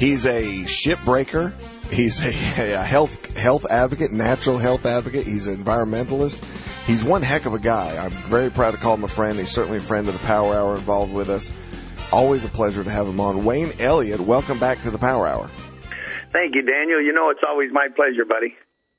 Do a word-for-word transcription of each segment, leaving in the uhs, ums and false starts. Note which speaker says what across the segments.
Speaker 1: He's a shipbreaker. He's a, a health health advocate, natural health advocate. He's an environmentalist. He's one heck of a guy. I'm very proud to call him a friend. He's certainly a friend of the Power Hour involved with us. Always a pleasure to have him on. Wayne Elliott, welcome back to the Power Hour.
Speaker 2: Thank you, Daniel. You know, it's always my pleasure, buddy.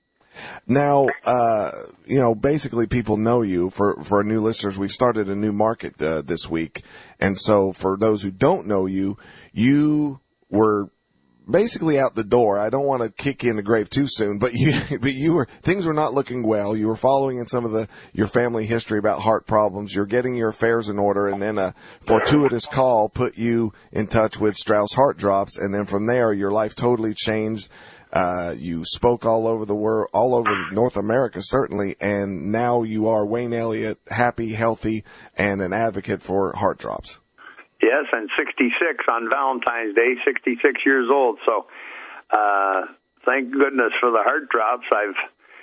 Speaker 1: Now, uh, you know, basically people know you. For, for our new listeners, we've started a new market uh, this week. And so for those who don't know you, you were basically out the door. I don't want to kick you in the grave too soon, but you, but you were, things were not looking well. You were following in some of the, your family history about heart problems. You're getting your affairs in order, and then a fortuitous call put you in touch with Strauss Heart Drops. And then from there, your life totally changed. Uh, you spoke all over the world, all over North America, certainly. And now you are Wayne Elliott, happy, healthy, and an advocate for Heart Drops.
Speaker 2: Yes, and sixty-six on Valentine's Day, sixty-six years old. So, uh, thank goodness for the Heart Drops. I've,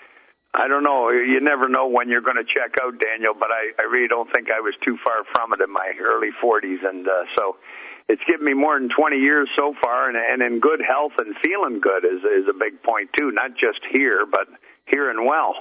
Speaker 2: I don't know, you never know when you're going to check out, Daniel, but I, I really don't think I was too far from it in my early forties. And, uh, so it's given me more than twenty years so far, and, and in good health and feeling good is, is a big point too, not just here, but here and well.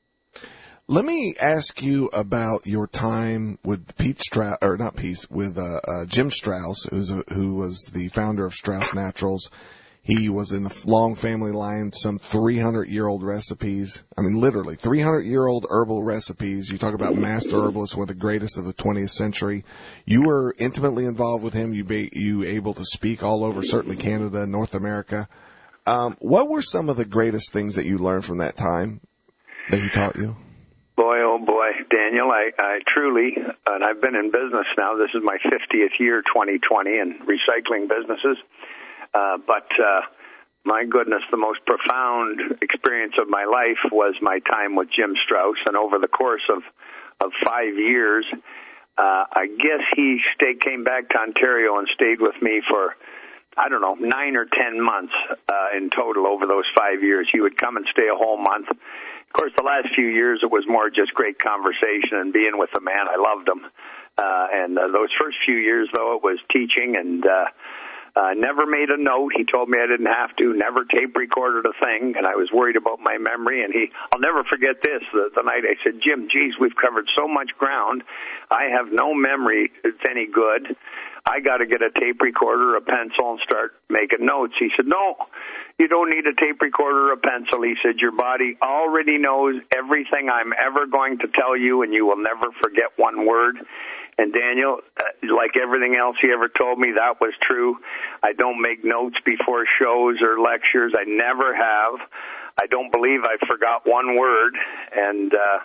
Speaker 1: Let me ask you about your time with Pete Strauss, or not Pete, with uh, uh, Jim Strauss, who's a, who was the founder of Strauss Naturals. He was in the long family line, some three hundred year old recipes. I mean, literally three hundred year old herbal recipes. You talk about master herbalists, one of the greatest of the twentieth century. You were intimately involved with him. You be you able to speak all over, certainly Canada, North America. Um, what were some of the greatest things that you learned from that time that he taught you?
Speaker 2: Boy, oh boy, Daniel, I, I truly, and I've been in business now, this is my fiftieth year, twenty twenty, in recycling businesses, uh, but uh, my goodness, the most profound experience of my life was my time with Jim Strauss, and over the course of, of five years, uh, I guess he stayed, came back to Ontario and stayed with me for, I don't know, nine or ten months uh, in total over those five years. He would come and stay a whole month. Of course, the last few years, it was more just great conversation and being with the man. I loved him. Uh, and uh, those first few years, though, it was teaching, and uh, uh, never made a note. He told me I didn't have to, never tape recorded a thing, and I was worried about my memory. And he, I'll never forget this, the, the night I said, Jim, geez, we've covered so much ground. I have no memory that's any good. I got to get a tape recorder, a pencil, and start making notes. He said, no, you don't need a tape recorder or a pencil. He said, your body already knows everything I'm ever going to tell you, and you will never forget one word. And Daniel, uh, like everything else he ever told me, that was true. I don't make notes before shows or lectures. I never have. I don't believe I forgot one word. And uh,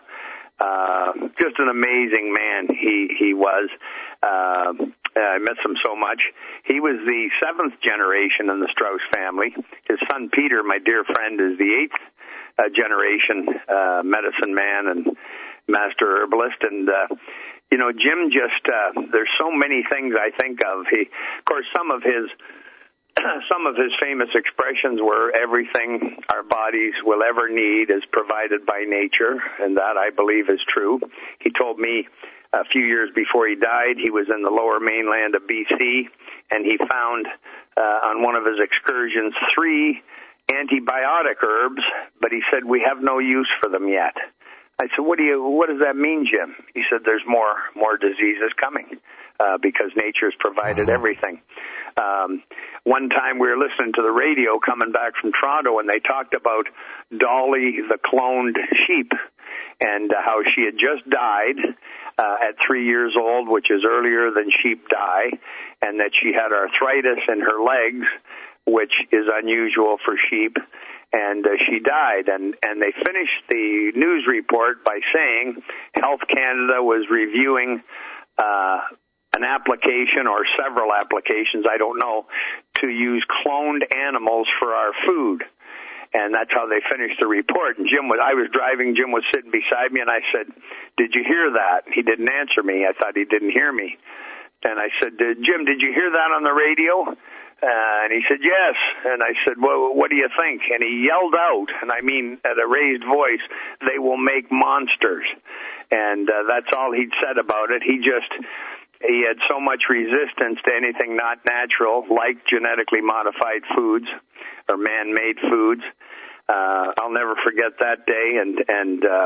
Speaker 2: uh, just an amazing man he, he was. Uh, I miss him so much. He was the seventh generation in the Strauss family. His son Peter, my dear friend, is the eighth uh, generation uh, medicine man and master herbalist. And, uh, you know, Jim just, uh, there's so many things I think of. He, of course, some of his some of his famous expressions were everything our bodies will ever need is provided by nature, and that I believe is true. He told me a few years before he died, he was in the lower mainland of B C, and he found uh, on one of his excursions three antibiotic herbs, but he said, we have no use for them yet. I said, what do you, what does that mean, Jim? He said, there's more, more diseases coming uh, because nature's provided
Speaker 1: wow.
Speaker 2: everything. Um, one time we were listening to the radio coming back from Toronto, and they talked about Dolly, the cloned sheep, and uh, how she had just died uh, at three years old, which is earlier than sheep die, and that she had arthritis in her legs, which is unusual for sheep, and uh, she died. And, and they finished the news report by saying Health Canada was reviewing uh, an application or several applications, I don't know, to use cloned animals for our food. And that's how they finished the report. And Jim was, I was driving, Jim was sitting beside me, and I said, did you hear that? He didn't answer me. I thought he didn't hear me. And I said, Jim, did you hear that on the radio? Uh, and he said, yes. And I said, well, what do you think? And he yelled out, and I mean at a raised voice, they will make monsters. And uh, that's all he'd said about it. He just, he had so much resistance to anything not natural, like genetically modified foods or man-made foods. Uh, I'll never forget that day, and and uh,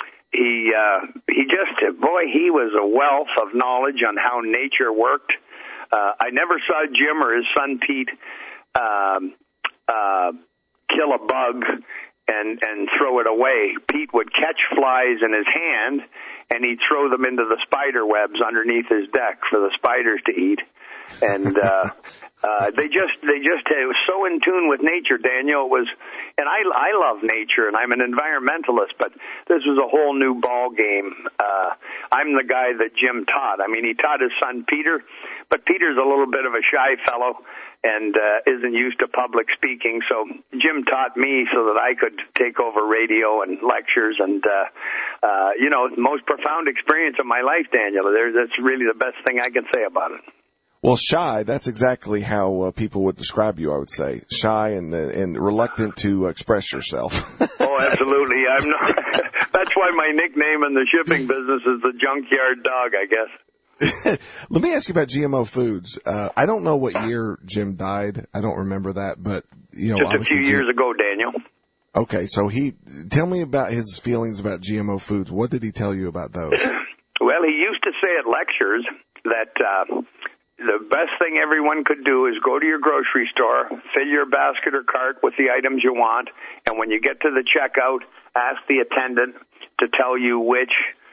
Speaker 2: he uh, he just boy, he was a wealth of knowledge on how nature worked. Uh, I never saw Jim or his son Pete um, uh, kill a bug and and throw it away. Pete would catch flies in his hand, and he'd throw them into the spider webs underneath his deck for the spiders to eat. And uh, uh, they just they just it was so in tune with nature, Daniel. It was, and I I love nature, and I'm an environmentalist, but this was a whole new ball game. Uh, I'm the guy that Jim taught. I mean, he taught his son Peter, but Peter's a little bit of a shy fellow and uh, isn't used to public speaking. So Jim taught me so that I could take over radio and lectures, and uh, uh, you know, most profound experience of my life, Daniel. There, that's really the best thing I can say about it.
Speaker 1: Well, shy, that's exactly how uh, people would describe you, I would say. Shy and uh, and reluctant to express yourself.
Speaker 2: Oh, absolutely. I'm not. That's why my nickname in the shipping business is the junkyard dog, I guess.
Speaker 1: Let me ask you about G M O foods. Uh, I don't know what year Jim died. I don't remember that, but, you know.
Speaker 2: Just a few years Jim... ago, Daniel.
Speaker 1: Okay, so he, tell me about his feelings about G M O foods. What did he tell you about those?
Speaker 2: Well, he used to say at lectures that, uh, the best thing everyone could do is go to your grocery store, fill your basket or cart with the items you want, and when you get to the checkout, ask the attendant to tell you which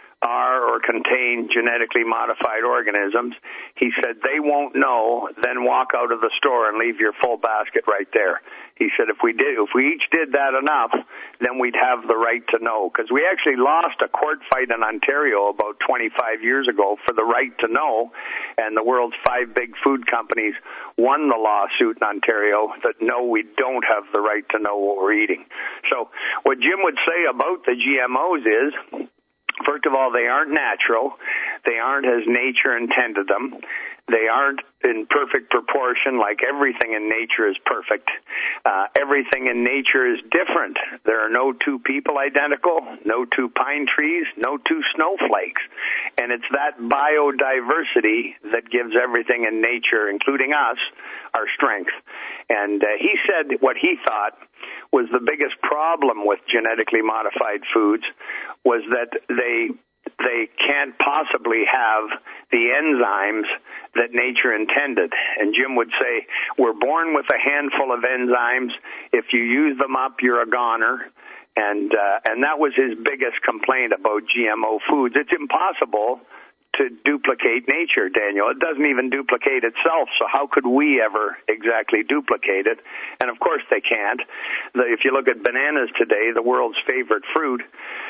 Speaker 2: are or contain genetically modified organisms. He said they won't know, then walk out of the store and leave your full basket right there. He said if we did, if we each did that enough, then we'd have the right to know. Because we actually lost a court fight in Ontario about twenty-five years ago for the right to know, and the world's five big food companies won the lawsuit in Ontario that no, we don't have the right to know what we're eating. So what Jim would say about the G M Os is, first of all, they aren't natural. They aren't as nature intended them. They aren't in perfect proportion, like everything in nature is perfect. Uh, everything in nature is different. There are no two people identical, no two pine trees, no two snowflakes. And it's that biodiversity that gives everything in nature, including us, our strength. And uh, he said what he thought was the biggest problem with genetically modified foods was that they they can't possibly have the enzymes that nature intended. And Jim would say, we're born with a handful of enzymes. If you use them up, you're a goner. And uh, and that was his biggest complaint about G M O foods. It's impossible to duplicate nature, Daniel. It doesn't even duplicate itself, so how could we ever exactly duplicate it? And, of course, they can't. The, if you look at bananas today, the world's favorite fruit,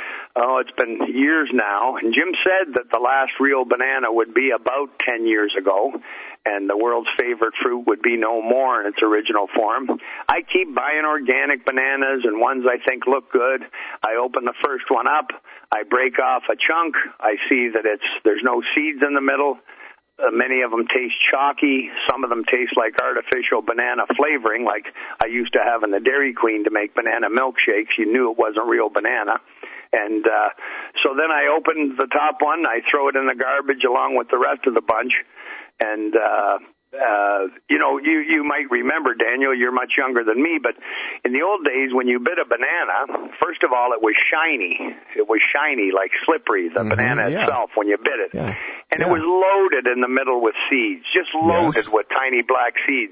Speaker 2: oh, it's been years now, and Jim said that the last real banana would be about ten years ago, and the world's favorite fruit would be no more in its original form. I keep buying organic bananas and ones I think look good. I open the first one up. I break off a chunk. I see that it's there's no seeds in the middle. Uh, many of them taste chalky. Some of them taste like artificial banana flavoring, like I used to have in the Dairy Queen to make banana milkshakes. You knew it wasn't real banana. And uh, so then I open the top one. I throw it in the garbage along with the rest of the bunch. And, uh, uh, you know, you, you might remember, Daniel, you're much younger than me, but in the old days when you bit a banana, first of all, it was shiny. It was shiny, like slippery, the mm-hmm, banana yeah. itself when you bit it. Yeah. And yeah. it was loaded in the middle with seeds, just loaded yes. with tiny black seeds.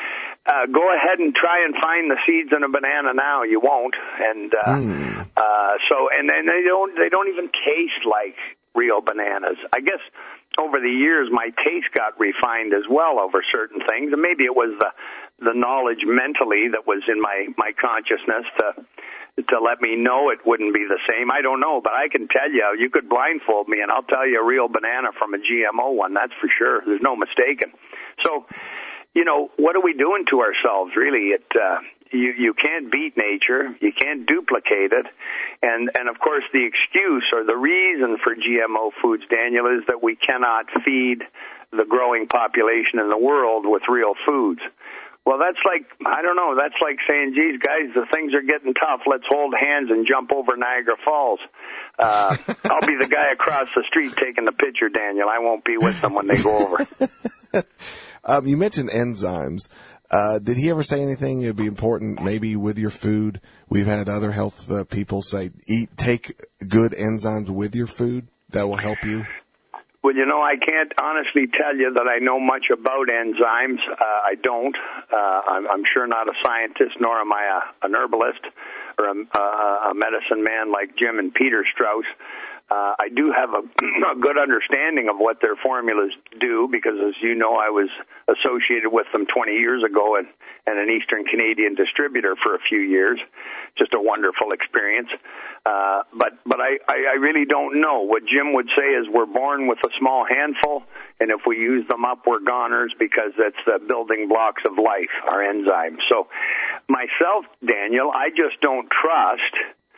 Speaker 2: Uh, go ahead and try and find the seeds in a banana now. You won't. And uh, mm. uh, so, and then they don't, they don't even taste like real bananas. I guess over the years, my taste got refined as well over certain things, and maybe it was the the knowledge mentally that was in my my consciousness to to let me know it wouldn't be the same. I don't know, but I can tell you, you could blindfold me, and I'll tell you a real banana from a G M O one. That's for sure. There's no mistaking. So, you know, what are we doing to ourselves, really? It uh, you you can't beat nature. You can't duplicate it. And, and of course, the excuse or the reason for G M O foods, Daniel, is that we cannot feed the growing population in the world with real foods. Well, that's like, I don't know, that's like saying, geez, guys, the things are getting tough. Let's hold hands and jump over Niagara Falls. Uh, I'll be the guy across the street taking the picture, Daniel. I won't be with them when they go over.
Speaker 1: um, you mentioned enzymes. Uh, did he ever say anything? It'd be important maybe with your food. We've had other health uh, people say, eat, take good enzymes with your food. That will help you.
Speaker 2: Well, you know, I can't honestly tell you that I know much about enzymes. Uh, I don't. Uh, I'm, I'm sure not a scientist, nor am I a, an herbalist or a, a, a medicine man like Jim and Peter Strauss. Uh, I do have a, a good understanding of what their formulas do because, as you know, I was associated with them twenty years ago and, and an Eastern Canadian distributor for a few years. Just a wonderful experience. Uh, but but I, I, I really don't know. What Jim would say is we're born with a small handful, and if we use them up, we're goners because that's the building blocks of life, our enzymes. So myself, Daniel, I just don't trust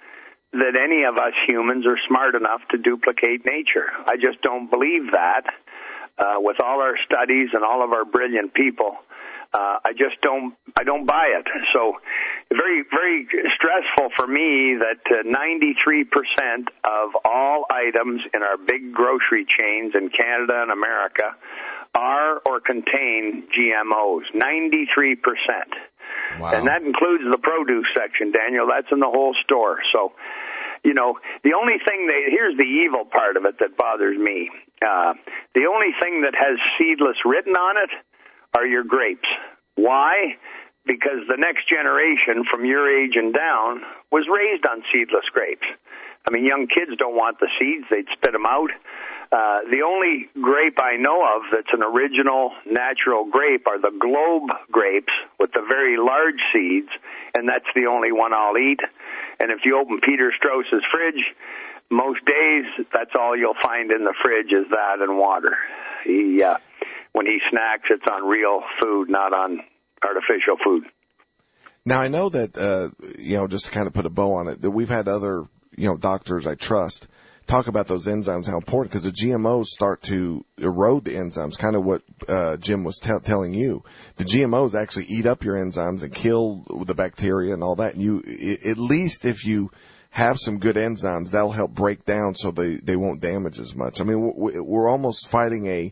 Speaker 2: that any of us humans are smart enough to duplicate nature. I just don't believe that. Uh, with all our studies and all of our brilliant people, uh, I just don't, I don't buy it. So very, very stressful for me that uh, ninety-three percent of all items in our big grocery chains in Canada and America are or contain G M Os. ninety-three percent.
Speaker 1: Wow.
Speaker 2: And that includes the produce section, Daniel. That's in the whole store. So, you know, the only thing that, here's the evil part of it that bothers me. Uh, the only thing that has seedless written on it are your grapes. Why? Because the next generation from your age and down was raised on seedless grapes. I mean, young kids don't want the seeds. They'd spit them out. Uh, the only grape I know of that's an original natural grape are the Globe grapes with the very large seeds, and that's the only one I'll eat. And if you open Peter Strauss's fridge, most days that's all you'll find in the fridge is that and water. He, uh, when he snacks, it's on real food, not on artificial food.
Speaker 1: Now, I know that, uh, you know, just to kind of put a bow on it, that we've had other, you know, doctors I trust talk about those enzymes, how important, because the G M Os start to erode the enzymes, kind of what uh, Jim was t- telling you. The G M Os actually eat up your enzymes and kill the bacteria and all that. And you, I- at least if you have some good enzymes, that'll help break down so they, they won't damage as much. I mean, we're almost fighting a,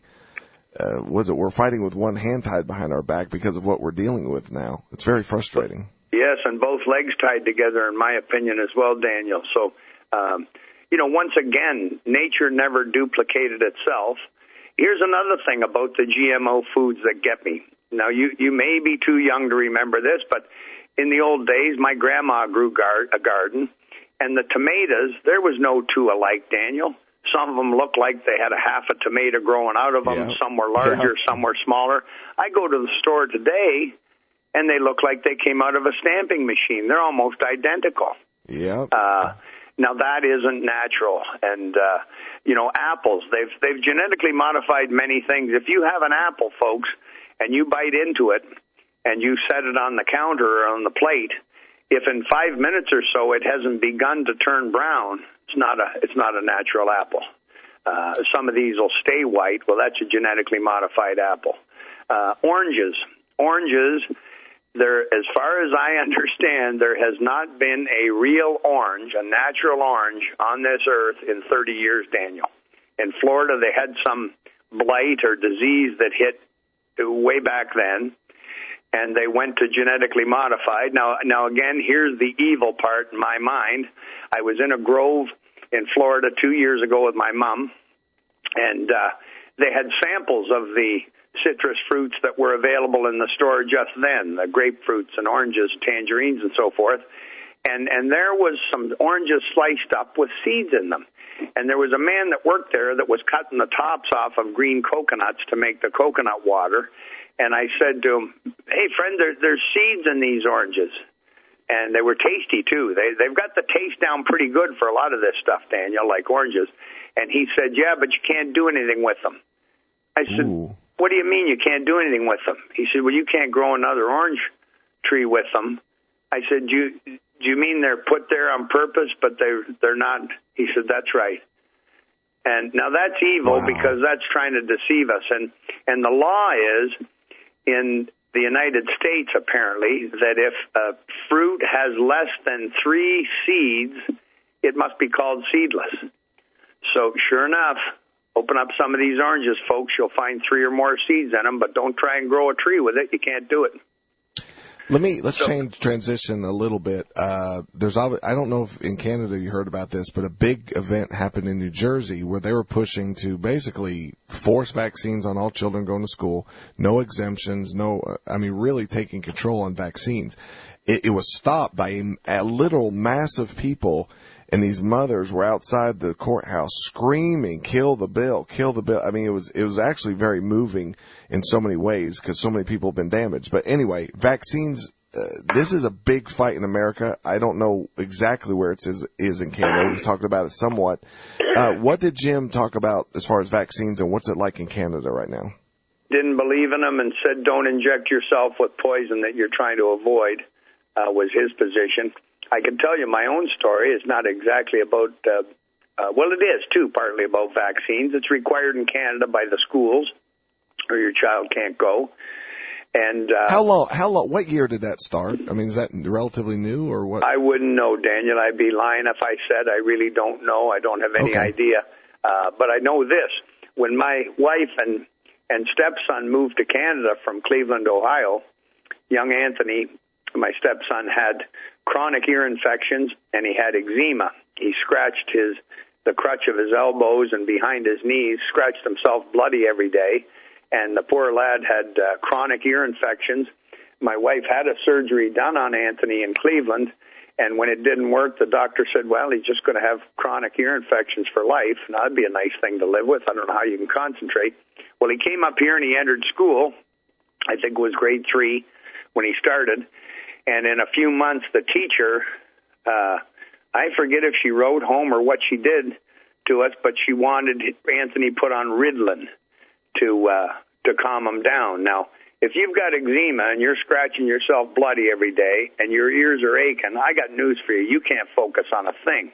Speaker 1: uh, was it, we're fighting with one hand tied behind our back because of what we're dealing with now. It's very frustrating.
Speaker 2: Yes, and both legs tied together, in my opinion, as well, Daniel. So, um, you know, once again, nature never duplicated itself. Here's another thing about the G M O foods that get me. Now, you, you may be too young to remember this, but in the old days, my grandma grew gar- a garden, and the tomatoes, there was no two alike, Daniel. Some of them looked like they had a half a tomato growing out of them. Yeah. Some were larger, yeah. Some were smaller. I go to the store today, and they look like they came out of a stamping machine. They're almost identical.
Speaker 1: Yeah.
Speaker 2: Uh, now, that isn't natural. And, uh, you know, apples, they've they've genetically modified many things. If you have an apple, folks, and you bite into it, and you set it on the counter or on the plate, if in five minutes or so it hasn't begun to turn brown, it's not a it's not a natural apple. Uh, some of these will stay white. Well, that's a genetically modified apple. Uh, oranges. Oranges, there, as far as I understand, there has not been a real orange, a natural orange, on this earth in thirty years, Daniel. In Florida, they had some blight or disease that hit way back then, and they went to genetically modified. Now, now again, here's the evil part in my mind. I was in a grove in Florida two years ago with my mom, and uh, they had samples of the citrus fruits that were available in the store just then, the grapefruits and oranges, tangerines, and so forth. And and there was some oranges sliced up with seeds in them. And there was a man that worked there that was cutting the tops off of green coconuts to make the coconut water. And I said to him, hey, friend, there, there's seeds in these oranges. And they were tasty, too. They, they've got the taste down pretty good for a lot of this stuff, Daniel, like oranges. And he said, yeah, but you can't do anything with them. I said, Ooh. What do you mean you can't do anything with them? He said, well, you can't grow another orange tree with them. I said, do you, do you mean they're put there on purpose, but they're, they're not? He said, that's right. And now that's evil wow. because that's trying to deceive us. And, and the law is, in the United States, apparently, that if a fruit has less than three seeds, it must be called seedless. So sure enough, open up some of these oranges, folks. You'll find three or more seeds in them, but don't try and grow a tree with it. You can't do it.
Speaker 1: Let me let's
Speaker 2: So-
Speaker 1: change transition a little bit. Uh, there's I don't know if in Canada you heard about this, but a big event happened in New Jersey where they were pushing to basically force vaccines on all children going to school, no exemptions, no. I mean, really taking control on vaccines. It, it was stopped by a, a literal mass of people. And these mothers were outside the courthouse screaming, "Kill the bill, kill the bill." I mean, it was it was actually very moving in so many ways because so many people have been damaged. But anyway, vaccines. Uh, this is a big fight in America. I don't know exactly where it is, is in Canada. We've talked about it somewhat. Uh, what did Jim talk about as far as vaccines, and what's it like in Canada right now?
Speaker 2: Didn't believe in them and said, "Don't inject yourself with poison that you're trying to avoid," uh, was his position. I can tell you my own story. It's not exactly about, uh, uh, well, it is, too, partly about vaccines. It's required in Canada by the schools, or your child can't go. And uh,
Speaker 1: How long, how long, what year did that start? I mean, is that relatively new, or what?
Speaker 2: I wouldn't know, Daniel. I'd be lying if I said I really don't know. I don't have any
Speaker 1: Okay.
Speaker 2: idea. Uh, but I know this. When my wife and, and stepson moved to Canada from Cleveland, Ohio, young Anthony, my stepson, had chronic ear infections, and he had eczema. He scratched his the crutch of his elbows and behind his knees, scratched himself bloody every day, and the poor lad had uh, chronic ear infections. My wife had a surgery done on Anthony in Cleveland, and when it didn't work, the doctor said, well, he's just going to have chronic ear infections for life. Now, that'd be a nice thing to live with. I don't know how you can concentrate. Well, he came up here and he entered school. I think it was grade three when he started. And in a few months, the teacher, uh, I forget if she wrote home or what she did to us, but she wanted Anthony put on Ritalin to uh, to calm him down. Now, if you've got eczema and you're scratching yourself bloody every day and your ears are aching, I got news for you. You can't focus on a thing.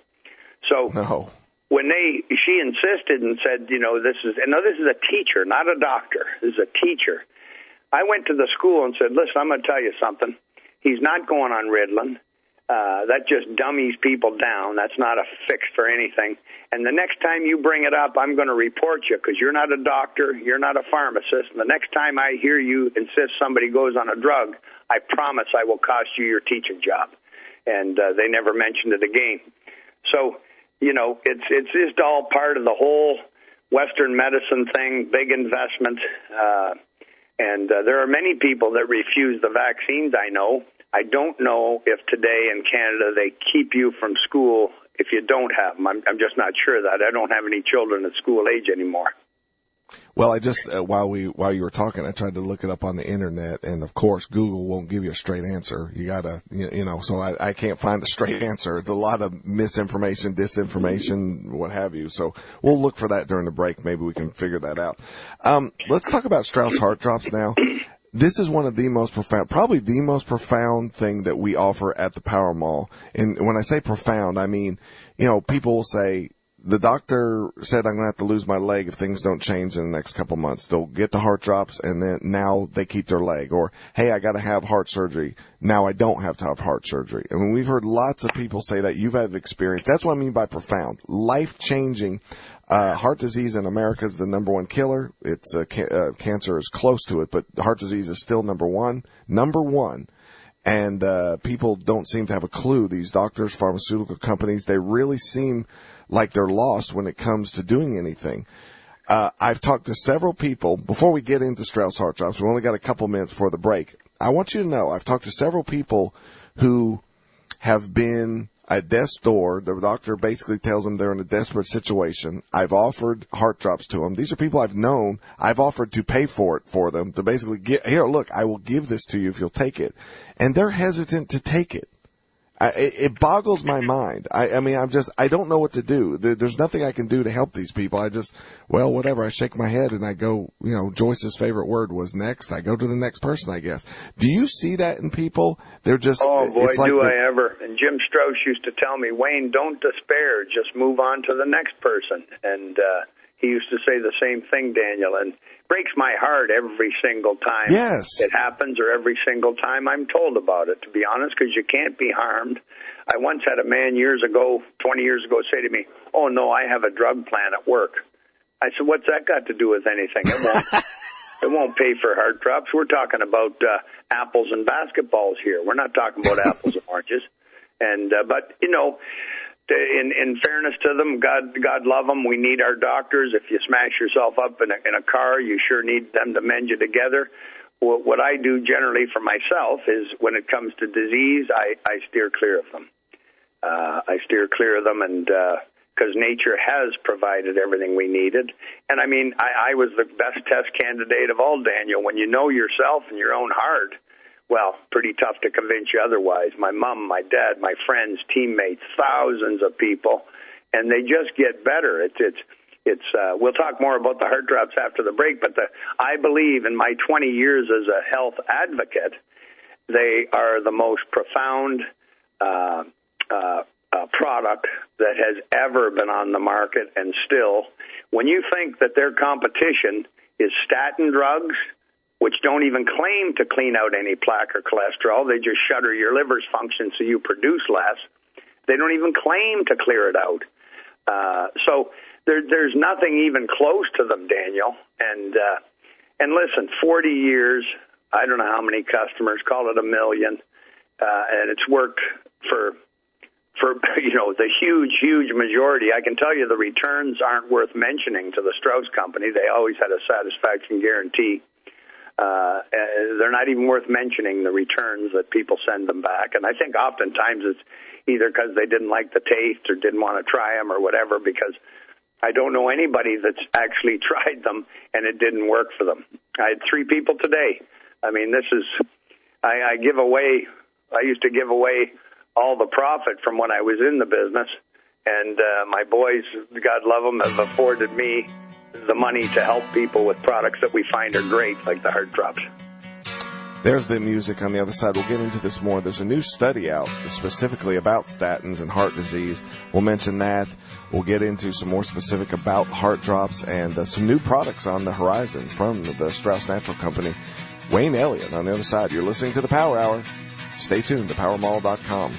Speaker 2: So
Speaker 1: No.
Speaker 2: when they, she insisted and said, you know, this is, and no, this is a teacher, not a doctor. This is a teacher. I went to the school and said, listen, I'm going to tell you something. He's not going on Ritalin. Uh, that just dummies people down. That's not a fix for anything. And the next time you bring it up, I'm going to report you because you're not a doctor, you're not a pharmacist. And the next time I hear you insist somebody goes on a drug, I promise I will cost you your teaching job. And uh, they never mentioned it again. So, you know, it's it's just all part of the whole Western medicine thing, big investment. Uh, and uh, there are many people that refuse the vaccines, I know. I don't know if today in Canada they keep you from school if you don't have them. I'm, I'm just not sure of that. I don't have any children at school age anymore.
Speaker 1: Well, I just uh, while we while you were talking, I tried to look it up on the internet, and of course, Google won't give you a straight answer. You gotta, you, you know, so I, I can't find a straight answer. There's a lot of misinformation, disinformation, what have you. So we'll look for that during the break. Maybe we can figure that out. Um, let's talk about Strauss Heart Drops now. This is one of the most profound, probably the most profound thing that we offer at the Power Mall. And when I say profound, I mean, you know, people will say, the doctor said I'm going to have to lose my leg if things don't change in the next couple months. They'll get the heart drops, and then now they keep their leg. Or, hey, I got to have heart surgery. Now I don't have to have heart surgery. I mean, we've heard lots of people say that. You've had experience. That's what I mean by profound. Life-changing. Uh, heart disease in America is the number one killer. It's uh, ca- uh, cancer is close to it, but heart disease is still number one. Number one. And uh, people don't seem to have a clue. These doctors, pharmaceutical companies, they really seem like they're lost when it comes to doing anything. Uh, I've talked to several people. Before we get into Strauss Heart Drops, we only got a couple minutes before the break. I want you to know I've talked to several people who have been at death's door. The doctor basically tells them they're in a desperate situation. I've offered heart drops to them. These are people I've known. I've offered to pay for it for them, to basically get, here, look, I will give this to you if you'll take it. And they're hesitant to take it. I, it, it boggles my mind. I, I mean, I'm just, I don't know what to do. There, there's nothing I can do to help these people. I just, well, whatever. I shake my head and I go, you know, Joyce's favorite word was next. I go to the next person, I guess. Do you see that in people? They're just,
Speaker 2: oh boy,
Speaker 1: it's like
Speaker 2: do I ever. And Jim Strauss used to tell me, Wayne, don't despair. Just move on to the next person. And, uh, he used to say the same thing, Daniel, and it breaks my heart every single time
Speaker 1: yes.
Speaker 2: it happens or every single time I'm told about it, to be honest, because you can't be harmed. I once had a man years ago, twenty years ago, say to me, oh, no, I have a drug plan at work. I said, what's that got to do with anything? It won't, it won't pay for Heart Drops. We're talking about uh, apples and basketballs here. We're not talking about apples and oranges. And uh, But, you know, In, in fairness to them, God, God love them. We need our doctors. If you smash yourself up in a, in a car, you sure need them to mend you together. What, what I do generally for myself is when it comes to disease, I, I steer clear of them. Uh, I steer clear of them, and because uh, nature has provided everything we needed. And I mean, I, I was the best test candidate of all, Daniel. When you know yourself and your own heart, well, pretty tough to convince you otherwise. My mom, my dad, my friends, teammates, thousands of people, and they just get better. It's it's it's. Uh, we'll talk more about the Heart Drops after the break, but the, I believe in my twenty years as a health advocate, they are the most profound uh, uh, uh, product that has ever been on the market, and still, when you think that their competition is statin drugs, which don't even claim to clean out any plaque or cholesterol. They just shutter your liver's function so you produce less. They don't even claim to clear it out. Uh, so there, there's nothing even close to them, Daniel. And uh, and listen, forty years, I don't know how many customers, call it a million, uh, and it's worked for, for you know, the huge, huge majority. I can tell you the returns aren't worth mentioning to the Strauss Company. They always had a satisfaction guarantee. Uh, they're not even worth mentioning, the returns that people send them back. And I think oftentimes it's either because they didn't like the taste or didn't want to try them or whatever, because I don't know anybody that's actually tried them and it didn't work for them. I had three people today. I mean, this is, I, I give away, I used to give away all the profit from when I was in the business. And uh, my boys, God love them, have afforded me the money to help people with products that we find are great, like the Heart Drops.
Speaker 1: There's the music on the other side. We'll get into this more. There's a new study out specifically about statins and heart disease. We'll mention that. We'll get into some more specific about Heart Drops and uh, some new products on the horizon from the Strauss Natural Company. Wayne Elliott on the other side. You're listening to the Power Hour. Stay tuned to power mall dot com.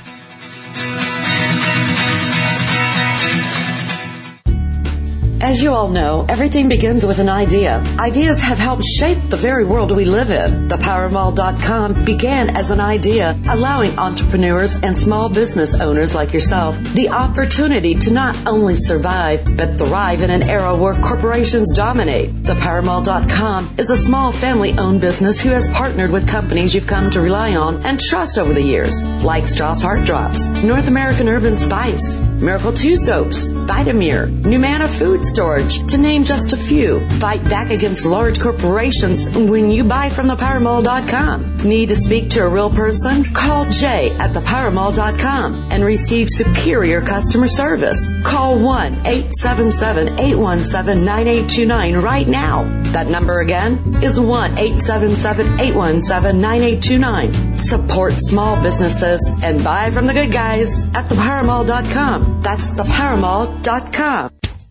Speaker 3: As you all know, everything begins with an idea. Ideas have helped shape the very world we live in. The power mall dot com began as an idea, allowing entrepreneurs and small business owners like yourself the opportunity to not only survive, but thrive in an era where corporations dominate. The power mall dot com is a small family-owned business who has partnered with companies you've come to rely on and trust over the years, like Strauss Heart Drops, North American Urban Spice, Miracle two Soaps, Vitamir, Numana Food Storage, to name just a few. Fight back against large corporations when you buy from the power mall dot com. Need to speak to a real person? Call Jay at the power mall dot com and receive superior customer service. Call one eight seven seven, eight one seven, nine eight two nine right now. That number again is one eight seven seven, eight one seven, nine eight two nine. Support small businesses and buy from the good guys at the power mall dot com. That's the power mall dot com.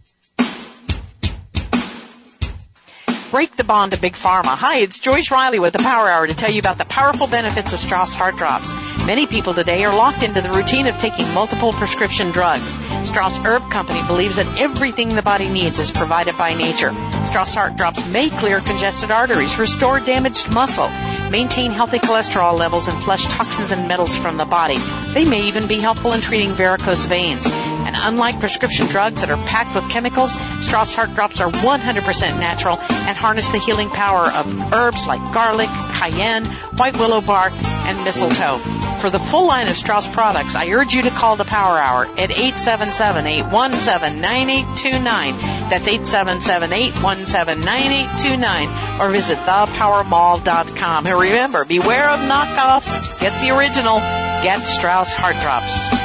Speaker 4: Break the bond to Big Pharma. Hi, it's Joyce Riley with the Power Hour to tell you about the powerful benefits of Strauss Heart Drops. Many people today are locked into the routine of taking multiple prescription drugs. Strauss Herb Company believes that everything the body needs is provided by nature. Strauss Heart Drops may clear congested arteries, restore damaged muscle, maintain healthy cholesterol levels, and flush toxins and metals from the body. They may even be helpful in treating varicose veins. And unlike prescription drugs that are packed with chemicals, Strauss Heart Drops are one hundred percent natural and harness the healing power of herbs like garlic, cayenne, white willow bark, and mistletoe. For the full line of Strauss products, I urge you to call the Power Hour at eight seven seven, eight one seven, nine eight two nine. That's eight seven seven, eight one seven, nine eight two nine. Or visit the power mall dot com. And remember, beware of knockoffs. Get the original. Get Strauss Heart Drops.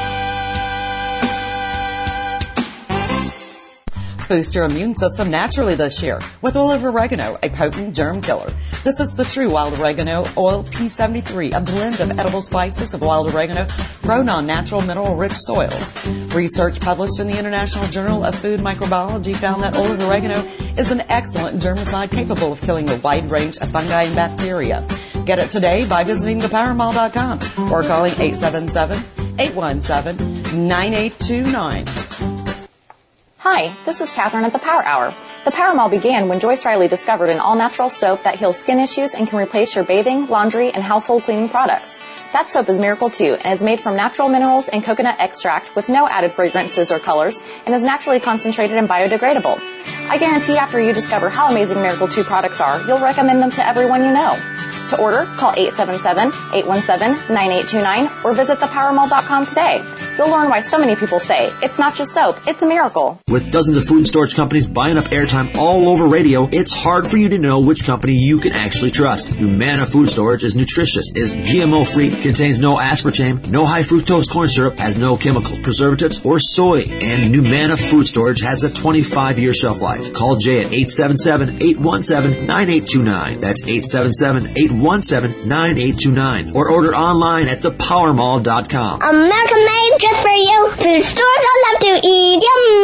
Speaker 3: Boost your immune system naturally this year with oil of oregano, a potent germ killer. This is the true wild oregano oil P seventy-three, a blend of edible spices of wild oregano grown on natural mineral-rich soils. Research published in the International Journal of Food Microbiology found that olive oregano is an excellent germicide capable of killing a wide range of fungi and bacteria. Get it today by visiting the power mall dot com or calling eight seven seven, eight one seven, nine eight two nine.
Speaker 5: Hi, this is Catherine at the Power Hour. The Power Mall began when Joyce Riley discovered an all-natural soap that heals skin issues and can replace your bathing, laundry, and household cleaning products. That soap is Miracle two and is made from natural minerals and coconut extract with no added fragrances or colors and is naturally concentrated and biodegradable. I guarantee after you discover how amazing Miracle two products are, you'll recommend them to everyone you know. To order, call eight seven seven, eight one seven, nine eight two nine or visit the power mall dot com today. You'll learn why so many people say it's not just soap, it's a miracle.
Speaker 6: With dozens of food storage companies buying up airtime all over radio, it's hard for you to know which company you can actually trust. Humana Food Storage is nutritious, is G M O-free, contains no aspartame, no high fructose corn syrup, has no chemicals, preservatives, or soy. And Humana Food Storage has a twenty-five year shelf life. Call Jay at eight seven seven, eight one seven, nine eight two nine. That's eight seven seven, eight one seven, nine eight two nine. Or order online at the power mall dot com.
Speaker 7: America made just for you. Food stores I love to eat.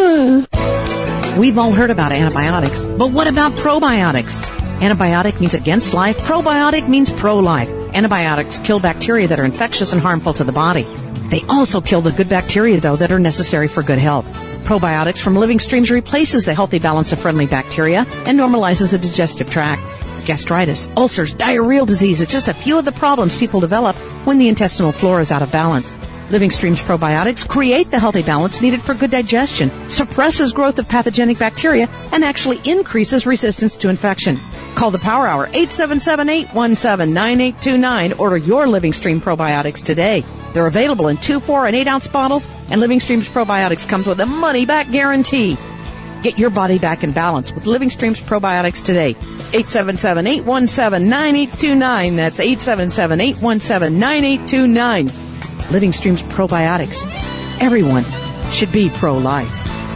Speaker 7: Yum!
Speaker 4: We've all heard about antibiotics, but what about probiotics? Antibiotic means against life. Probiotic means pro-life. Antibiotics kill bacteria that are infectious and harmful to the body. They also kill the good bacteria, though, that are necessary for good health. Probiotics from Living Streams replaces the healthy balance of friendly bacteria and normalizes the digestive tract. Gastritis, ulcers, diarrheal disease is just a few of the problems people develop when the intestinal flora is out of balance. Living Streams probiotics create the healthy balance needed for good digestion, suppresses growth of pathogenic bacteria, and actually increases resistance to infection. Call the Power Hour, eight seven seven, eight one seven, nine eight two nine. Order your Living Stream probiotics today. They're available in two, four, and eight ounce bottles, and Living Streams probiotics comes with a money-back guarantee. Get your body back in balance with Living Streams probiotics today. eight seven seven, eight one seven, nine eight two nine. That's eight seven seven, eight one seven, nine eight two nine. Living Streams probiotics. Everyone should be pro-life.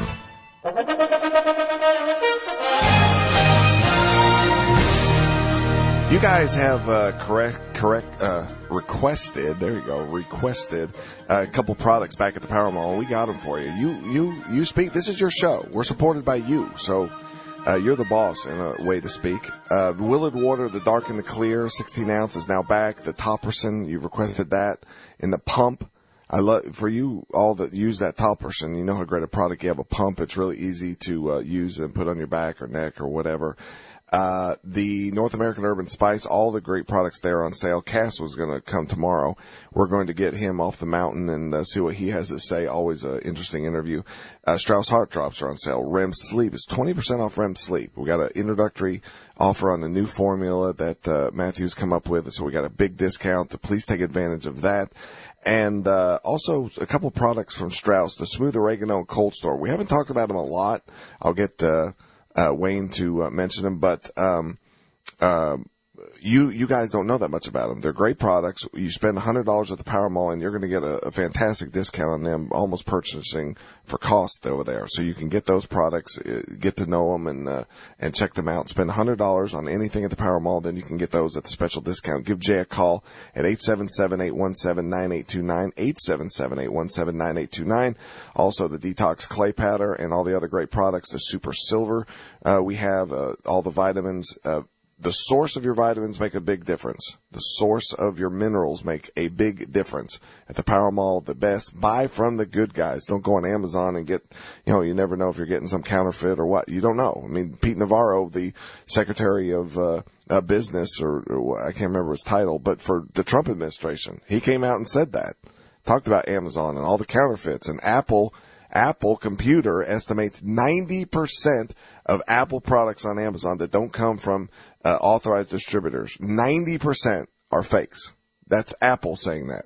Speaker 1: You guys have uh, correct, correct, uh, requested. There you go. Requested uh, a couple products back at the Power Mall. We got them for you. You, you, you speak. This is your show. We're supported by you, so uh, you're the boss in a way to speak. Uh, Willard Water, the Dark and the Clear, sixteen ounce is now back. The Topperson, you've requested that. In the pump, I love for you all that use that Topperson. You know how great a product you have. A pump. It's really easy to uh, use and put on your back or neck or whatever. Uh, the North American Urban Spice, all the great products there on sale. Cass was going to come tomorrow. We're going to get him off the mountain and uh, see what he has to say. Always an interesting interview. Uh, Strauss Heart Drops are on sale. R E M Sleep is twenty percent off R E M Sleep. We got an introductory offer on the new formula that uh, Matthew's come up with, so we got a big discount. So please take advantage of that. And uh, also a couple products from Strauss, the Smooth Oregano and Cold Store. We haven't talked about them a lot. I'll get uh, uh, Wayne to uh, mention them, but um, uh, you you guys don't know that much about them. They're great products. You spend one hundred dollars at the Power Mall, and you're going to get a, a fantastic discount on them, almost purchasing for cost over there. So you can get those products, get to know them, and uh, and check them out. Spend one hundred dollars on anything at the Power Mall, then you can get those at the special discount. Give Jay a call at eight seven seven, eight one seven, nine eight two nine, eight seven seven, eight one seven, nine eight two nine. Also, the Detox Clay Powder and all the other great products, the Super Silver. Uh, we have uh, all the vitamins. Uh, The source of your vitamins make a big difference. The source of your minerals make a big difference. At the Power Mall, the best. Buy from the good guys. Don't go on Amazon and get, you know, you never know if you're getting some counterfeit or what. You don't know. I mean, Pete Navarro, the Secretary of uh, uh, Business, or, or I can't remember his title, but for the Trump administration, he came out and said that. Talked about Amazon and all the counterfeits. And Apple, Apple Computer estimates ninety percent of Apple products on Amazon that don't come from uh, authorized distributors, ninety percent are fakes. That's Apple saying that.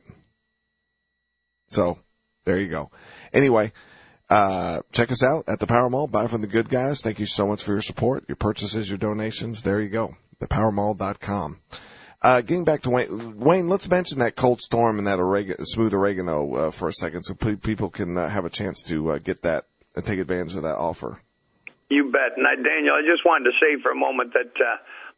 Speaker 1: So, there you go. Anyway, uh, check us out at the Power Mall. Buy from the good guys. Thank you so much for your support, your purchases, your donations. There you go. the power mall dot com. Uh, getting back to Wayne, Wayne, let's mention that Cold Storm and that oregano, smooth oregano uh, for a second, so p- people can uh, have a chance to uh, get that and uh, take advantage of that offer.
Speaker 2: You bet. And I, Daniel, I just wanted to say for a moment that uh,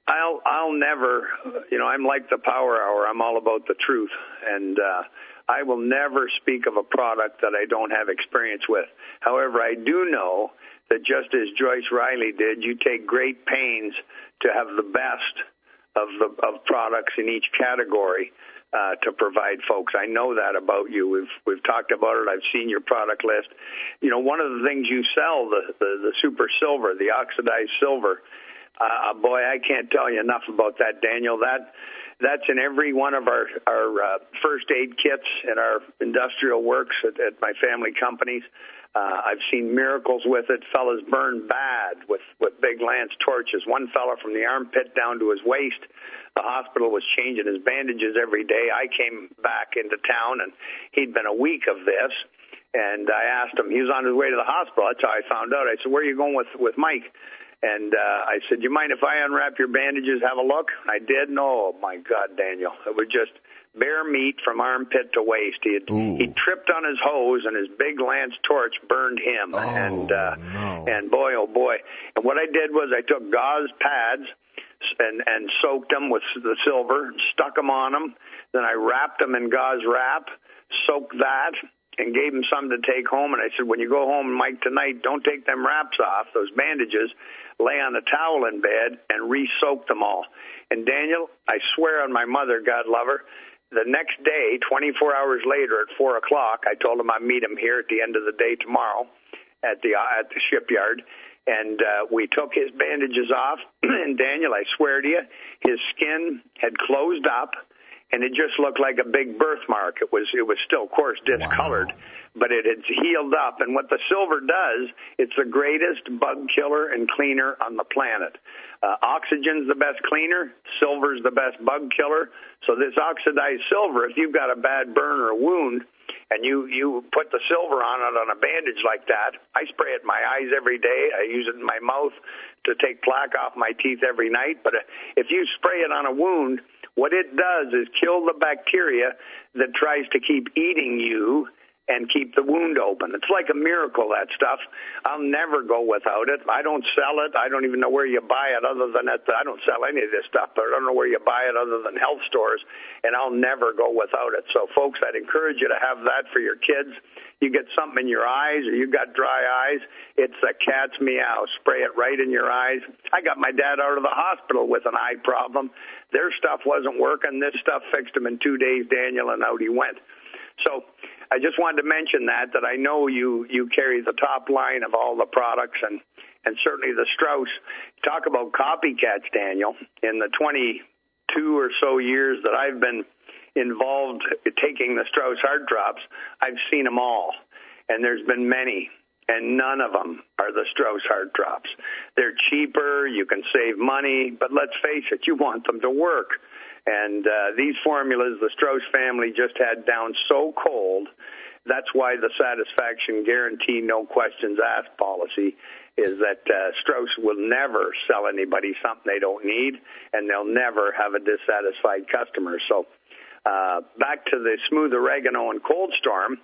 Speaker 2: I'll I'll never, you know, I'm like the Power Hour. I'm all about the truth, and uh, I will never speak of a product that I don't have experience with. However, I do know that just as Joyce Riley did, you take great pains to have the best of the of products in each category uh, to provide folks. I know that about you. We've we've talked about it. I've seen your product list. You know, one of the things you sell, the the, the super silver, the oxidized silver. Uh, boy, I can't tell you enough about that, Daniel. That that's in every one of our our uh, first aid kits in our industrial works at, at my family companies. Uh, I've seen miracles with it. Fellas burn bad with with big lance torches. One fella from the armpit down to his waist. The hospital was changing his bandages every day. I came back into town, and he'd been a week of this. And I asked him. He was on his way to the hospital. That's how I found out. I said, "Where are you going with with Mike?" And uh, I said, "You mind if I unwrap your bandages, have a look?" I did. No, oh, my God, Daniel. It was just bare meat from armpit to waist. He had, he tripped on his hose, and his big lance torch burned him.
Speaker 1: Oh,
Speaker 2: and uh,
Speaker 1: no.
Speaker 2: and boy, oh, boy. And what I did was I took gauze pads and, and soaked them with the silver, stuck them on them. Then I wrapped them in gauze wrap, soaked that, and gave him some to take home. And I said, when you go home, Mike, tonight, don't take them wraps off, those bandages. Lay on a towel in bed and re-soak them all. And, Daniel, I swear on my mother, God love her, the next day, twenty-four hours later at four o'clock, I told him I'd meet him here at the end of the day tomorrow at the uh, at the shipyard. And uh, we took his bandages off. And, Daniel, I swear to you, his skin had closed up, and it just looked like a big birthmark. It was, it was still, of course, discolored. Wow. But it had healed up. And what the silver does, it's the greatest bug killer and cleaner on the planet. Uh, oxygen's the best cleaner. Silver's the best bug killer. So this oxidized silver, if you've got a bad burn or a wound, and you, you put the silver on it on a bandage like that, I spray it in my eyes every day. I use it in my mouth to take plaque off my teeth every night. But if you spray it on a wound, what it does is kill the bacteria that tries to keep eating you and keep the wound open. It's like a miracle, that stuff. I'll never go without it. I don't sell it. I don't even know where you buy it other than at the, I don't sell any of this stuff, but I don't know where you buy it other than health stores, and I'll never go without it. So, folks, I'd encourage you to have that for your kids. You get something in your eyes or you got dry eyes, it's a cat's meow. Spray it right in your eyes. I got my dad out of the hospital with an eye problem. Their stuff wasn't working. This stuff fixed him in two days, Daniel, and out he went. So I just wanted to mention that, that I know you, you carry the top line of all the products, and, and certainly the Strauss. Talk about copycats, Daniel. In the twenty-two or so years that I've been involved taking the Strauss Heart Drops, I've seen them all, and there's been many, and none of them are the Strauss Heart Drops. They're cheaper, you can save money, but let's face it, you want them to work. And uh, these formulas, the Strauss family just had down so cold. That's why the satisfaction guarantee, no questions asked policy is that uh, Strauss will never sell anybody something they don't need, and they'll never have a dissatisfied customer. So uh, back to the smooth oregano and cold storm.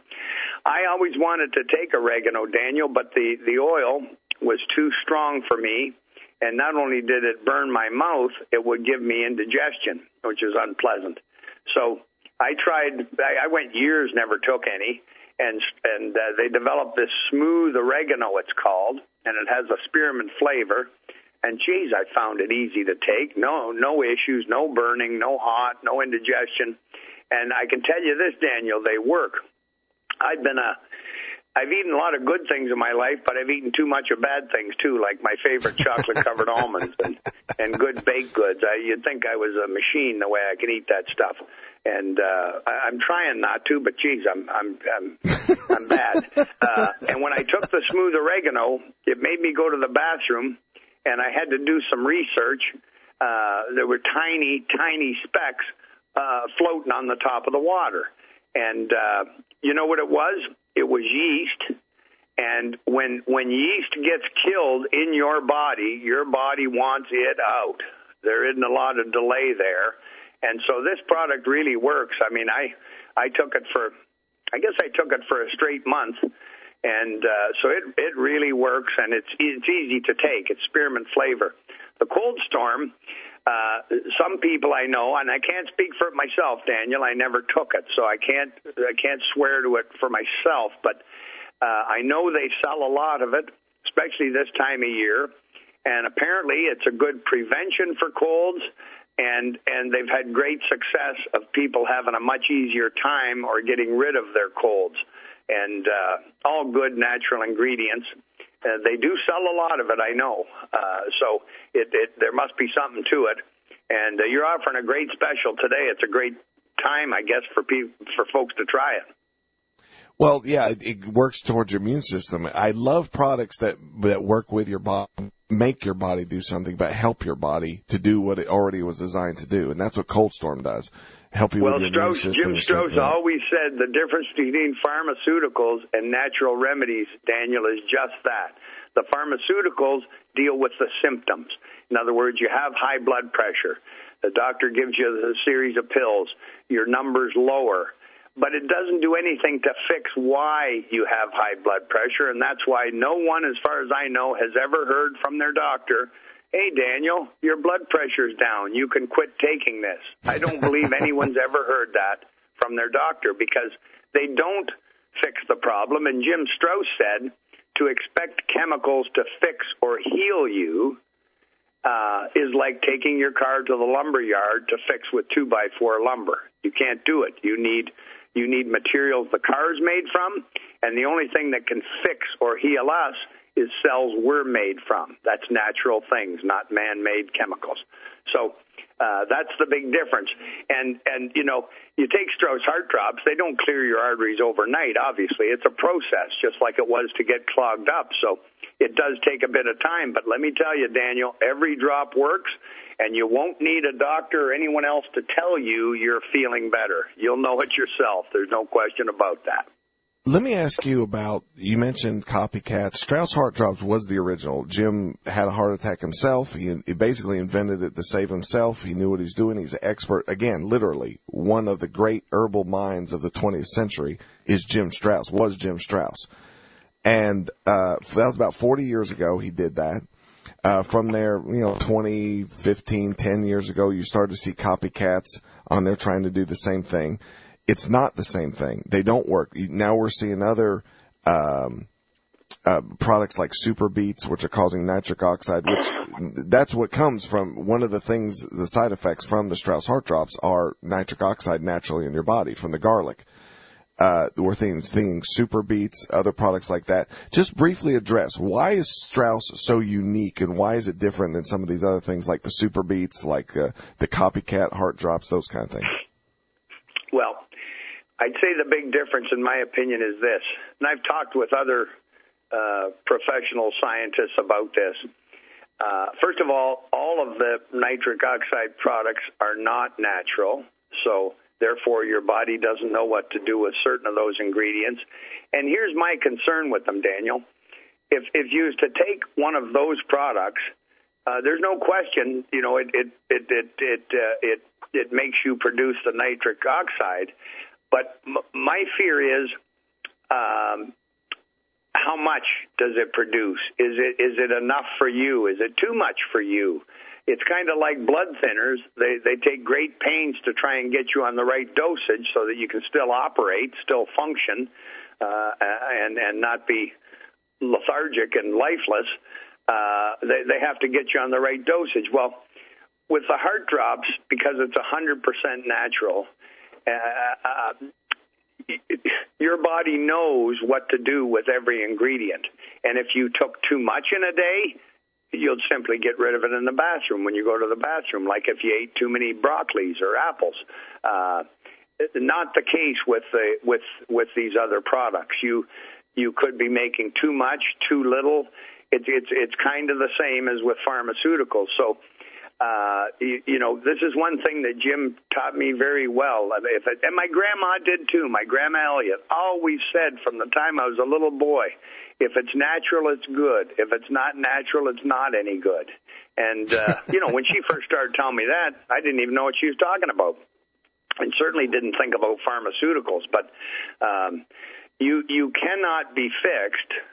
Speaker 2: I always wanted to take oregano, Daniel, but the, the oil was too strong for me. And not only did it burn my mouth, it would give me indigestion, which is unpleasant. So I tried, I went years, never took any, and and uh, they developed this smooth oregano, it's called, and it has a spearmint flavor. And, geez, I found it easy to take. No, no issues, no burning, no hot, no indigestion. And I can tell you this, Daniel, they work. I've been a... I've eaten a lot of good things in my life, but I've eaten too much of bad things, too, like my favorite chocolate-covered almonds and, and good baked goods. I, you'd think I was a machine the way I can eat that stuff. And uh, I, I'm trying not to, but, geez, I'm I'm I'm, I'm bad. Uh, and when I took the smooth oregano, it made me go to the bathroom, and I had to do some research. Uh, there were tiny, tiny specks uh, floating on the top of the water. And uh, you know what it was? It was yeast, and when when yeast gets killed in your body, your body wants it out. There isn't a lot of delay there, and so this product really works. I mean, I I took it for, I guess I took it for a straight month, and uh, so it it really works, and it's it's easy to take. It's spearmint flavor. The cold storm, Uh, some people I know, and I can't speak for it myself, Daniel. I never took it, so I can't I can't swear to it for myself. But uh, I know they sell a lot of it, especially this time of year. And apparently, it's a good prevention for colds. And and they've had great success of people having a much easier time or getting rid of their colds. And uh, all good natural ingredients. Uh, they do sell a lot of it, I know. Uh, so it, it there must be something to it. And uh, you're offering a great special today. It's a great time, I guess, for people, for folks to try it.
Speaker 1: Well, yeah, it, it works towards your immune system. I love products that that work with your body, make your body do something, but help your body to do what it already was designed to do. And that's what Cold Storm does. Help you
Speaker 2: well,
Speaker 1: with your
Speaker 2: Strauss,
Speaker 1: immune system.
Speaker 2: Jim Strauss always said the difference between pharmaceuticals and natural remedies, Daniel, is just that. The pharmaceuticals deal with the symptoms. In other words, you have high blood pressure. The doctor gives you a series of pills. Your number's lower. But it doesn't do anything to fix why you have high blood pressure, and that's why no one, as far as I know, has ever heard from their doctor, hey, Daniel, your blood pressure's down. You can quit taking this. I don't believe anyone's ever heard that from their doctor because they don't fix the problem. And Jim Strauss said to expect chemicals to fix or heal you uh, is like taking your car to the lumber yard to fix with two by four lumber. You can't do it. You need you need materials the car's made from, and the only thing that can fix or heal us is cells we're made from. That's natural things, not man-made chemicals. So uh, that's the big difference. And, and you know, you take Strauss Heart Drops, they don't clear your arteries overnight, obviously. It's a process, just like it was to get clogged up. So it does take a bit of time. But let me tell you, Daniel, every drop works, and you won't need a doctor or anyone else to tell you you're feeling better. You'll know it yourself. There's no question about that.
Speaker 1: Let me ask you about, you mentioned copycats. Strauss Heart Drops was the original. Jim had a heart attack himself. He, he basically invented it to save himself. He knew what he's doing. He's an expert. Again, literally, one of the great herbal minds of the twentieth century is Jim Strauss, was Jim Strauss. And uh, that was about forty years ago he did that. Uh, from there, you know, twenty, fifteen, ten years ago, you started to see copycats on there trying to do the same thing. It's not the same thing. They don't work. Now we're seeing other um, uh, products like Super Beets, which are causing nitric oxide, which that's what comes from one of the things, the side effects from the Strauss Heart Drops are nitric oxide naturally in your body from the garlic. Uh, we're thinking, thinking Super Beets, other products like that. Just briefly address, why is Strauss so unique and why is it different than some of these other things like the Super Beets, like uh, the copycat Heart Drops, those kind of things?
Speaker 2: Well, I'd say the big difference, in my opinion, is this, and I've talked with other uh, professional scientists about this. Uh, first of all, all of the nitric oxide products are not natural, so therefore your body doesn't know what to do with certain of those ingredients. And here's my concern with them, Daniel. If if you was to take one of those products, uh, there's no question, you know, it it it it it, uh, it it makes you produce the nitric oxide. But m- my fear is, um, how much does it produce? Is it is it enough for you? Is it too much for you? It's kind of like blood thinners. They they take great pains to try and get you on the right dosage so that you can still operate, still function, uh, and and not be lethargic and lifeless. Uh, they they have to get you on the right dosage. Well, with the Heart Drops, because it's one hundred percent natural, Uh, uh, your body knows what to do with every ingredient. And if you took too much in a day, you'll simply get rid of it in the bathroom when you go to the bathroom, like if you ate too many broccolis or apples. Uh, not the case with the, with with these other products. You you could be making too much, too little. It's it's it's kind of the same as with pharmaceuticals. So. Uh, you, you know, this is one thing that Jim taught me very well. If it, and my grandma did too. My grandma Elliot always said from the time I was a little boy, if it's natural, it's good. If it's not natural, it's not any good. And, uh, you know, when she first started telling me that, I didn't even know what she was talking about. And certainly didn't think about pharmaceuticals. But um, you you cannot be fixed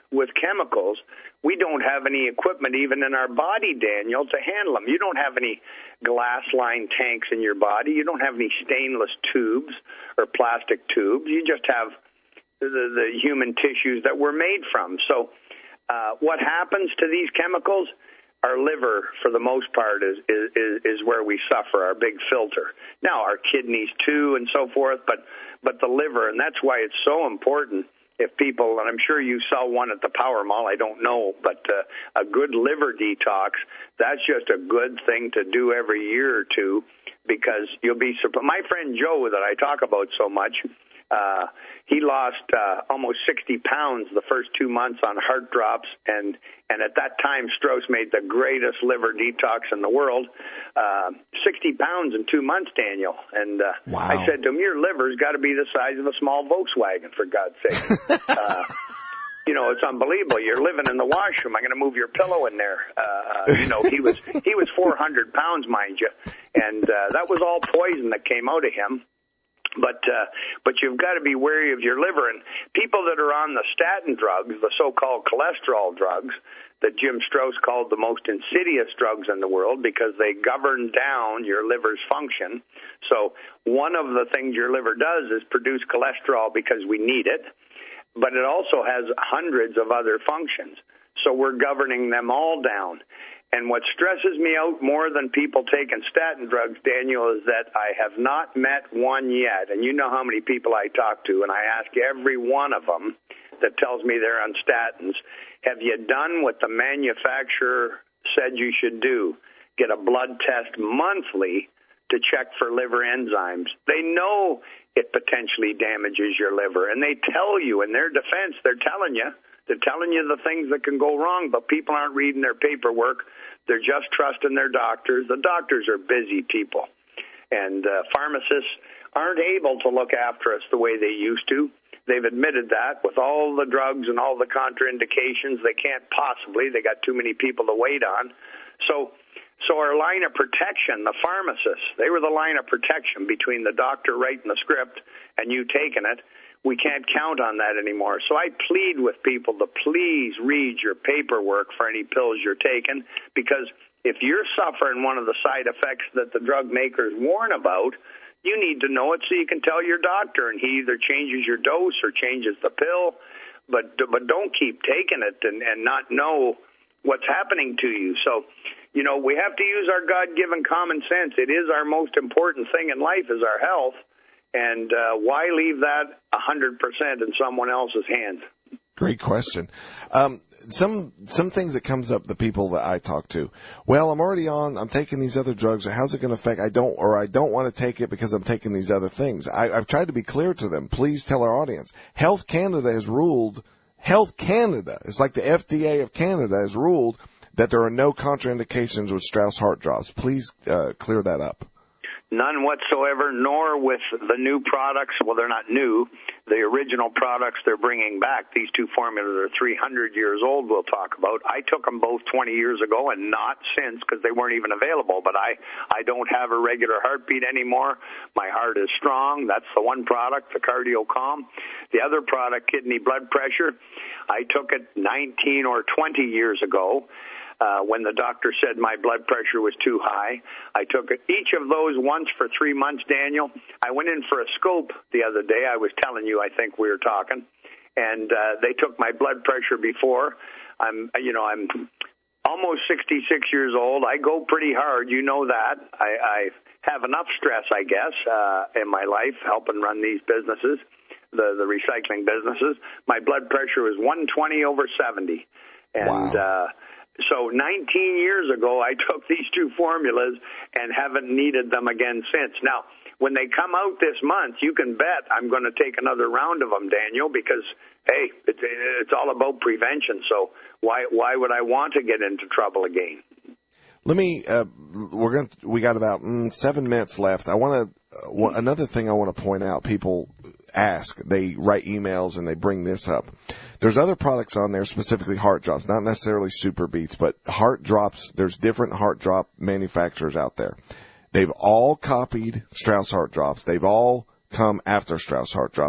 Speaker 2: with chemicals, we don't have any equipment even in our body, Daniel, to handle them. You don't have any glass-lined tanks in your body. You don't have any stainless tubes or plastic tubes. You just have the, the human tissues that we're made from. So uh, what happens to these chemicals? Our liver, for the most part, is, is is where we suffer, our big filter. Now, our kidneys, too, and so forth, but but the liver, and that's why it's so important if people, and I'm sure you sell one at the Power Mall, I don't know, but uh, a good liver detox, that's just a good thing to do every year or two, because you'll be surprised. My friend Joe that I talk about so much, Uh, he lost uh, almost sixty pounds the first two months on heart drops, and, and at that time, Strauss made the greatest liver detox in the world. Uh, sixty pounds in two months, Daniel. And uh,
Speaker 1: wow.
Speaker 2: I said to him, your liver's got to be the size of a small Volkswagen, for God's sake. uh, you know, it's unbelievable. You're living in the washroom. I'm going to move your pillow in there. Uh, you know, he was he was four hundred pounds, mind you, and uh, that was all poison that came out of him. But uh, but you've got to be wary of your liver. And people that are on the statin drugs, the so-called cholesterol drugs, that Jim Strauss called the most insidious drugs in the world because they govern down your liver's function. So one of the things your liver does is produce cholesterol because we need it, but it also has hundreds of other functions. So we're governing them all down. And what stresses me out more than people taking statin drugs, Daniel, is that I have not met one yet. And you know how many people I talk to, and I ask every one of them that tells me they're on statins, have you done what the manufacturer said you should do? Get a blood test monthly to check for liver enzymes. They know it potentially damages your liver, and they tell you in their defense, they're telling you, they're telling you the things that can go wrong, but people aren't reading their paperwork. They're just trusting their doctors. The doctors are busy people, and uh, pharmacists aren't able to look after us the way they used to. They've admitted that with all the drugs and all the contraindications, they can't possibly. They got too many people to wait on. So so our line of protection, the pharmacists, they were the line of protection between the doctor writing the script and you taking it. We can't count on that anymore. So I plead with people to please read your paperwork for any pills you're taking, because if you're suffering one of the side effects that the drug makers warn about, you need to know it so you can tell your doctor, and he either changes your dose or changes the pill. But but don't keep taking it and, and not know what's happening to you. So, you know, we have to use our God-given common sense. It is our most important thing in life is our health. And uh, why leave that one hundred percent in someone else's hands?
Speaker 1: Great question. Um, some some things that comes up, the people that I talk to, well, I'm already on, I'm taking these other drugs. How's it going to affect, I don't, or I don't want to take it because I'm taking these other things. I, I've tried to be clear to them. Please tell our audience. Health Canada has ruled, Health Canada, it's like the F D A of Canada has ruled that there are no contraindications with Strauss heart drops. Please uh, clear that up.
Speaker 2: None whatsoever, nor with the new products. Well, they're not new. The original products they're bringing back, these two formulas are three hundred years old, we'll talk about. I took them both twenty years ago and not since because they weren't even available. But I, I don't have a regular heartbeat anymore. My heart is strong. That's the one product, the CardioCalm. The other product, kidney blood pressure, I took it nineteen or twenty years ago. Uh, when the doctor said my blood pressure was too high. I took it, each of those once for three months, Daniel. I went in for a scope the other day. I was telling you, I think we were talking. And uh, they took my blood pressure before. I'm, you know, I'm almost sixty-six years old. I go pretty hard. You know that. I, I have enough stress, I guess, uh, in my life, helping run these businesses, the, the recycling businesses. My blood pressure was one twenty over seventy. And,
Speaker 1: wow.
Speaker 2: uh, So nineteen years ago, I took these two formulas and haven't needed them again since. Now, when they come out this month, you can bet I'm going to take another round of them, Daniel, because, hey, it's, it's all about prevention. So why why would I want to get into trouble again?
Speaker 1: Let me. Uh, we're going. We got about mm, seven minutes left. I want to. Uh, another thing I want to point out. People ask. They write emails and they bring this up. There's other products on there, specifically heart drops, not necessarily Super Beats, but heart drops. There's different heart drop manufacturers out there. They've all copied Strauss heart drops. They've all come after Strauss heart drops.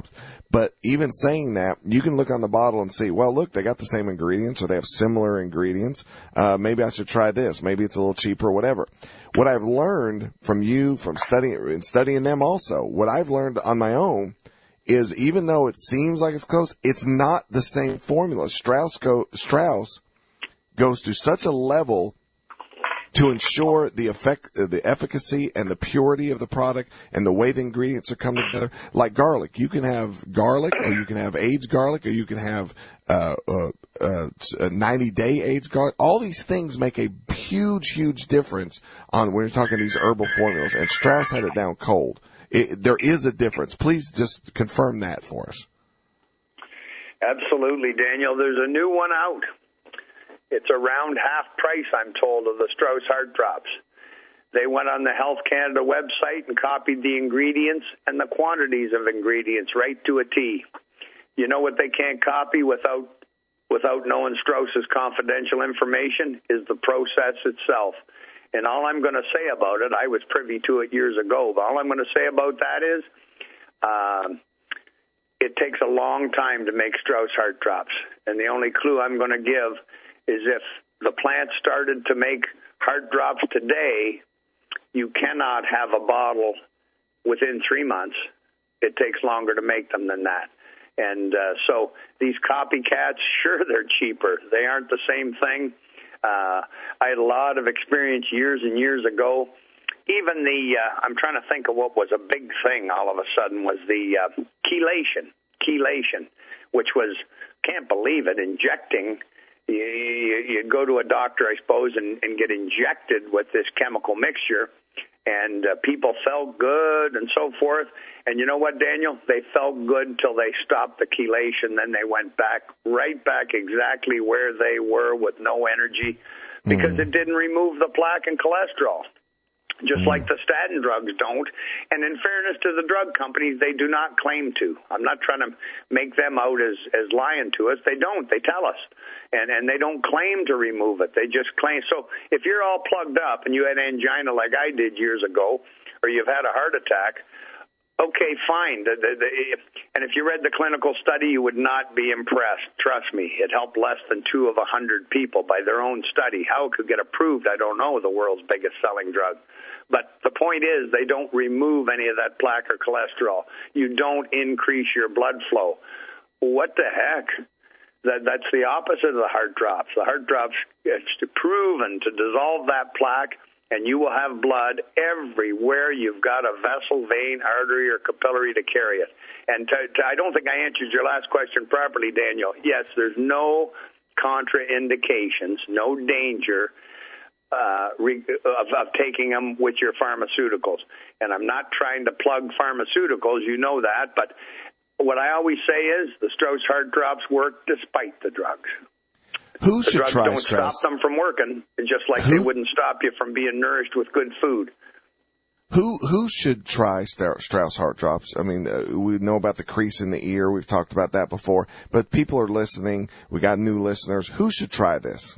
Speaker 1: But even saying that, you can look on the bottle and see, well, look, they got the same ingredients or they have similar ingredients. Uh, maybe I should try this. Maybe it's a little cheaper, whatever. What I've learned from you, from studying and studying them also, what I've learned on my own is even though it seems like it's close, it's not the same formula. Strauss, go, Strauss goes to such a level to ensure the effect, the efficacy and the purity of the product and the way the ingredients are coming together. Like garlic, you can have garlic, or you can have aged garlic, or you can have uh, uh, uh, a ninety-day aged garlic. All these things make a huge, huge difference on when you're talking these herbal formulas. And Strauss had it down cold. It, there is a difference. Please just confirm that for us.
Speaker 2: Absolutely, Daniel. There's a new one out. It's around half price, I'm told, of the Strauss Heart Drops. They went on the Health Canada website and copied the ingredients and the quantities of ingredients right to a T. You know what they can't copy without without knowing Strauss's confidential information is the process itself. And all I'm going to say about it, I was privy to it years ago, but all I'm going to say about that is uh, it takes a long time to make Strauss Heart Drops. And the only clue I'm going to give is if the plant started to make heart drops today, you cannot have a bottle within three months. It takes longer to make them than that. And uh, so these copycats, sure, they're cheaper. They aren't the same thing. Uh, I had a lot of experience years and years ago. Even the, uh, I'm trying to think of what was a big thing all of a sudden, was the uh, chelation, chelation, which was, can't believe it, injecting. You, you, you go to a doctor, I suppose, and, and get injected with this chemical mixture, and uh, people felt good and so forth. And you know what, Daniel? They felt good until they stopped the chelation. Then they went back, right back exactly where they were with no energy because mm. it didn't remove the plaque and cholesterol, just mm. like the statin drugs don't. And in fairness to the drug companies, they do not claim to. I'm not trying to make them out as, as lying to us. They don't. They tell us. And and they don't claim to remove it. They just claim. So if you're all plugged up and you had angina like I did years ago, or you've had a heart attack, okay, fine. The, the, the, if, and if you read the clinical study, you would not be impressed. Trust me. It helped less than two of a hundred people by their own study. How it could get approved, I don't know, the world's biggest selling drug. But the point is they don't remove any of that plaque or cholesterol. You don't increase your blood flow. What the heck? That, that's the opposite of the heart drops. The heart drops, it's proven to dissolve that plaque, and you will have blood everywhere you've got a vessel, vein, artery, or capillary to carry it. And to, to, I don't think I answered your last question properly, Daniel. Yes, there's no contraindications, no danger uh, re, of, of taking them with your pharmaceuticals. And I'm not trying to plug pharmaceuticals, you know that, but what I always say is the Strauss Heart Drops work despite the drugs.
Speaker 1: Who
Speaker 2: the
Speaker 1: should
Speaker 2: drugs
Speaker 1: try
Speaker 2: don't
Speaker 1: Strauss?
Speaker 2: stop them from working, just like
Speaker 1: Who?
Speaker 2: They wouldn't stop you from being nourished with good food.
Speaker 1: Who who should try Strauss Heart Drops? I mean, uh, we know about the crease in the ear. We've talked about that before. But people are listening. We got new listeners. Who should try this?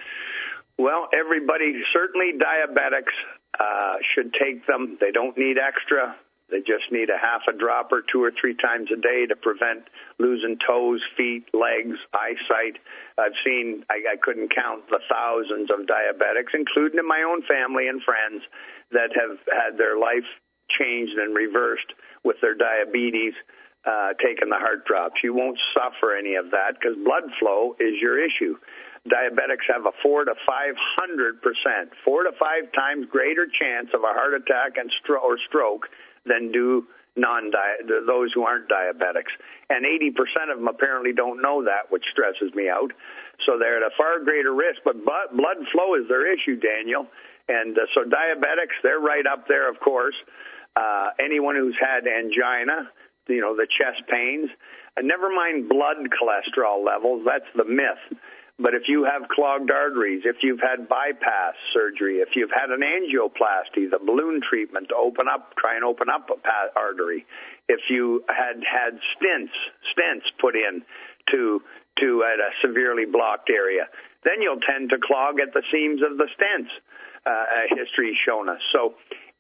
Speaker 2: Well, everybody, certainly diabetics uh, should take them. They don't need extra. They just need a half a dropper two or three times a day to prevent losing toes, feet, legs, eyesight. I've seen, I, I couldn't count the thousands of diabetics, including in my own family and friends, that have had their life changed and reversed with their diabetes, uh, taking the heart drops. You won't suffer any of that because blood flow is your issue. Diabetics have a four to five hundred percent, four to five times greater chance of a heart attack and stro- or stroke than do non those who aren't diabetics. And eighty percent of them apparently don't know that, which stresses me out. So they're at a far greater risk. But blood flow is their issue, Daniel. And uh, so diabetics, they're right up there, of course. Uh, anyone who's had angina, you know, the chest pains, and never mind blood cholesterol levels, that's the myth. But if you have clogged arteries, if you've had bypass surgery, if you've had an angioplasty, the balloon treatment to open up, try and open up a artery, if you had had stents, stents put in to to at a severely blocked area, then you'll tend to clog at the seams of the stents. Uh, history's shown us. So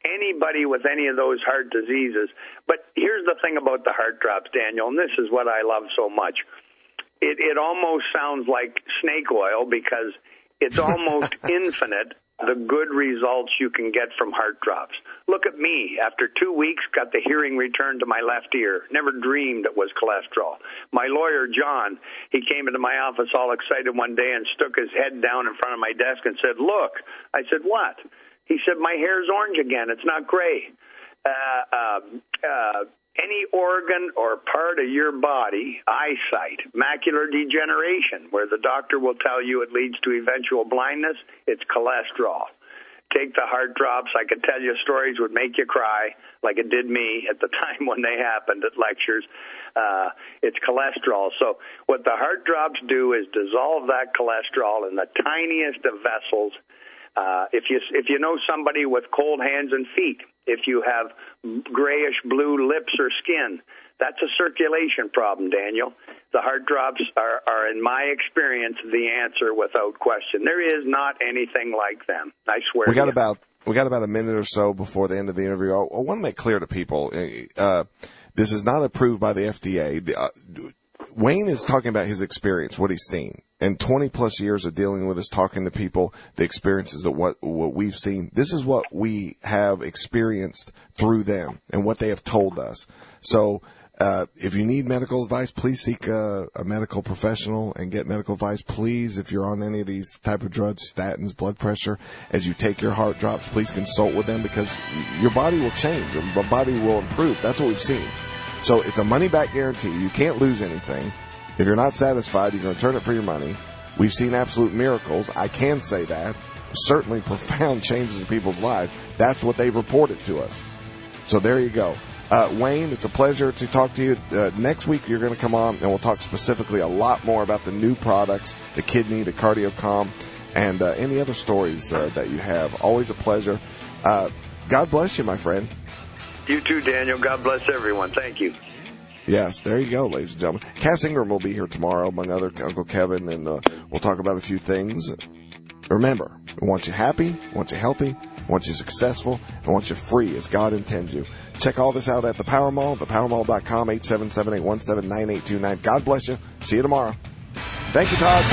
Speaker 2: anybody with any of those heart diseases. But here's the thing about the heart drops, Daniel, and this is what I love so much. It, it almost sounds like snake oil because it's almost infinite, the good results you can get from heart drops. Look at me. After two weeks, got the hearing returned to my left ear. Never dreamed it was cholesterol. My lawyer, John, he came into my office all excited one day and stuck his head down in front of my desk and said, look. I said, what? He said, my hair's orange again. It's not gray. Uh, uh, uh, any organ or part of your body, eyesight, macular degeneration, where the doctor will tell you it leads to eventual blindness, it's cholesterol. Take the heart drops. I could tell you stories would make you cry, like it did me at the time when they happened at lectures. Uh, it's cholesterol. So what the heart drops do is dissolve that cholesterol in the tiniest of vessels. Uh, if you if you know somebody with cold hands and feet, if you have grayish blue lips or skin, that's a circulation problem, Daniel. The heart drops are, are, in my experience, the answer without question. There is not anything like them. I swear.
Speaker 1: We got
Speaker 2: to you.
Speaker 1: about we got about a minute or so before the end of the interview. I, I want to make clear to people, uh, this is not approved by the F D A. The, uh, Wayne is talking about his experience, what he's seen, and twenty plus years of dealing with us, talking to people, the experiences of what, what we've seen. This is what we have experienced through them and what they have told us. So, uh, if you need medical advice, please seek a, a medical professional and get medical advice. Please, if you're on any of these type of drugs, statins, blood pressure, as you take your heart drops, please consult with them because your body will change. Your body will improve. That's what we've seen. So it's a money-back guarantee. You can't lose anything. If you're not satisfied, you can return it for your money. We've seen absolute miracles. I can say that. Certainly profound changes in people's lives. That's what they've reported to us. So there you go. Uh, Wayne, it's a pleasure to talk to you. Uh, next week, you're going to come on, and we'll talk specifically a lot more about the new products, the kidney, the CardioCalm, and uh, any other stories uh, that you have. Always a pleasure. Uh, God bless you, my friend.
Speaker 2: You too, Daniel. God bless everyone. Thank you.
Speaker 1: Yes, there you go, ladies and gentlemen. Cass Ingram will be here tomorrow, among other Uncle Kevin, and uh, we'll talk about a few things. Remember, we want you happy, we want you healthy, we want you successful, and we want you free as God intends you. Check all this out at the Power Mall, the power mall dot com, eight seven seven, eight one seven, nine eight two nine. God bless you. See you tomorrow. Thank you, Todd.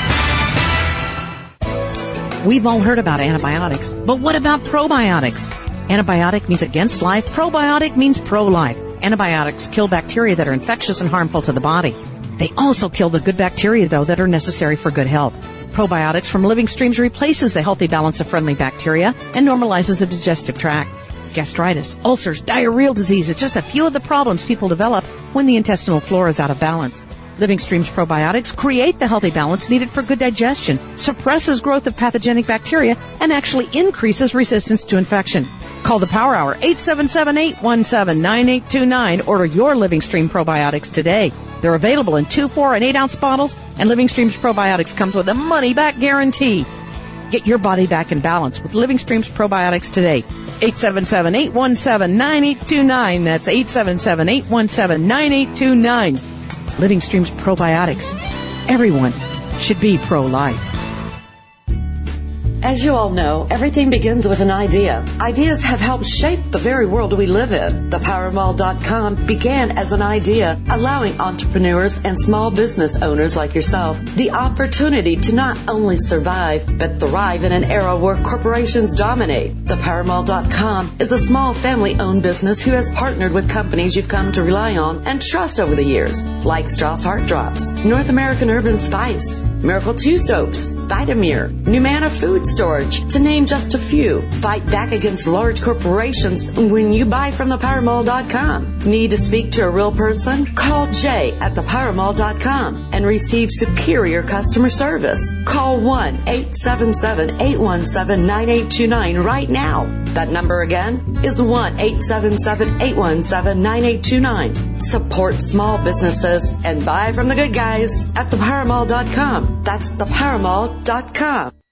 Speaker 4: We've all heard about antibiotics, but what about probiotics? Antibiotic means against life. Probiotic means pro-life. Antibiotics kill bacteria that are infectious and harmful to the body. They also kill the good bacteria, though, that are necessary for good health. Probiotics from Living Streams replaces the healthy balance of friendly bacteria and normalizes the digestive tract. Gastritis, ulcers, diarrheal disease, it's just a few of the problems people develop when the intestinal flora is out of balance. Living Streams probiotics create the healthy balance needed for good digestion, suppresses growth of pathogenic bacteria, and actually increases resistance to infection. Call the Power Hour, eight seven seven, eight one seven, nine eight two nine. Order your Living Stream probiotics today. They're available in two, four, and eight ounce bottles, and Living Streams probiotics comes with a money-back guarantee. Get your body back in balance with Living Streams probiotics today. eight seven seven, eight one seven, nine eight two nine. That's eight seven seven, eight one seven, nine eight two nine. Living Streams probiotics. Everyone should be pro-life.
Speaker 3: As you all know, everything begins with an idea. Ideas have helped shape the very world we live in. The power mall dot com began as an idea, allowing entrepreneurs and small business owners like yourself the opportunity to not only survive, but thrive in an era where corporations dominate. The power mall dot com is a small family-owned business who has partnered with companies you've come to rely on and trust over the years, like Strauss Heart Drops, North American Urban Spice, Miracle two Soaps, Vitamir, Numana Food Storage, to name just a few. Fight back against large corporations when you buy from the power mall dot com. Need to speak to a real person? Call Jay at the power mall dot com and receive superior customer service. Call one eight seven seven, eight one seven, nine eight two nine right now. That number again is one eight seven seven, eight one seven, nine eight two nine. Support small businesses and buy from the good guys at the power mall dot com. That's the power mall dot com.